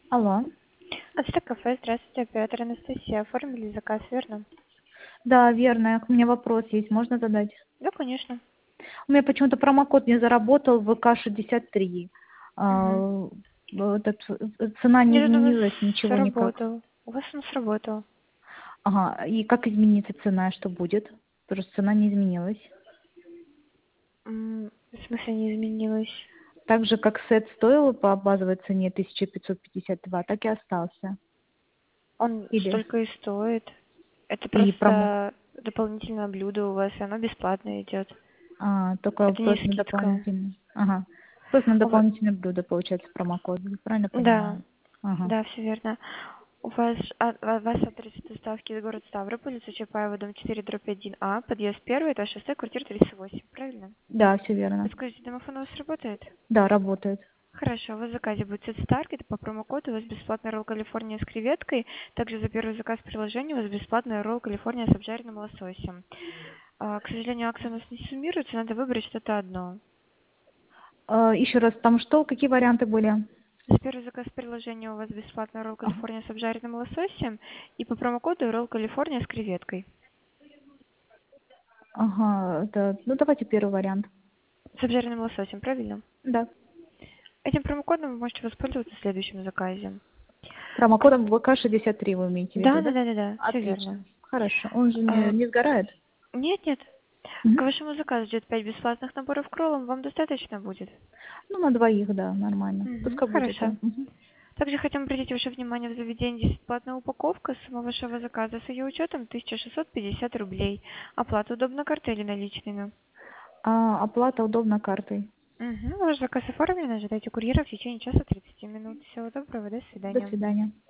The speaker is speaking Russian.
Алло. Ацтек кафе, здравствуйте, оператор Анастасия. Оформили заказ, верно? Да, верно. У меня вопрос есть, можно задать? Да, конечно. У меня почему-то промокод не заработал ВК-63. Угу. Цена не Нет, у вас изменилась, ничего никак. сработал. У вас он сработал. Ага, и как изменится цена, что будет? Просто цена не изменилась. В смысле не изменилось? Так же, как сет стоил по базовой цене 1552, так и остался. Он Или столько и стоит. Это и промо... просто дополнительное блюдо у вас, и оно бесплатно идет. только Это не просто на скидка. дополнительное. Ага. Просто на У ва- дополнительное блюдо получается промокод. Правильно Да, понимаю? Ага. да, все верно. У вас адрес доставки город Ставрополь, улица Чапаева, дом 4/1А, подъезд 1, этаж 6, квартира 38, правильно? Да, все верно. Подскажите, домофон у вас работает? Да, работает. Хорошо, у вас в заказе будет сет Старк, это по промокоду, у вас бесплатный ролл Калифорния с креветкой, также за первый заказ приложения у вас бесплатный ролл Калифорния с обжаренным лососем. К сожалению, акция у нас не суммируется, надо выбрать что-то одно. Еще раз, там что, какие варианты были? За первый заказ приложения у вас бесплатный ролл Ага, Калифорния с обжаренным лососем и по промокоду ролл Калифорния с креветкой. ага, ну давайте первый вариант. С обжаренным лососем, правильно? Да. Этим промокодом вы можете воспользоваться в следующем заказе. К- Промокодом ВК-63 вы имеете в Да, виду, да, да? да, да, да, все верно. Отлично. Хорошо. Он же А, не сгорает? Нет, нет. К Мгм. вашему заказу идет 5 бесплатных наборов к роллам, вам достаточно будет? Ну, на двоих, да, нормально. Угу, Пускай будет, хорошо. да. Мгм. Также хотим обратить ваше внимание, в заведении бесплатная упаковка, сумма вашего заказа с ее учетом 1650 рублей. Оплата удобно картой или наличными? Оплата удобно картой. Угу, ваш заказ оформлен, ожидайте курьера в течение часа 30 минут. Всего доброго, до До свидания. свидания.